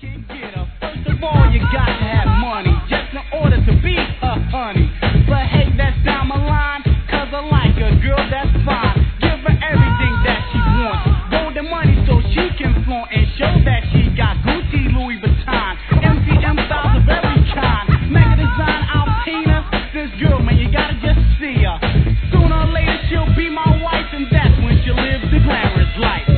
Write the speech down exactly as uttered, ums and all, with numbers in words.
can get her. First of all, you got to have money just in order to be a honey. But hey, that's down my line, cause I like a girl that's fine. Give her everything that she wants. Golden money so she can flaunt and show that she got Gucci, Louis Vuitton, M C M styles of every kind. Mega design Alpina. This girl, man, you gotta just see her. Sooner or later she'll be my wife, and that's when she'll live the glamorous life.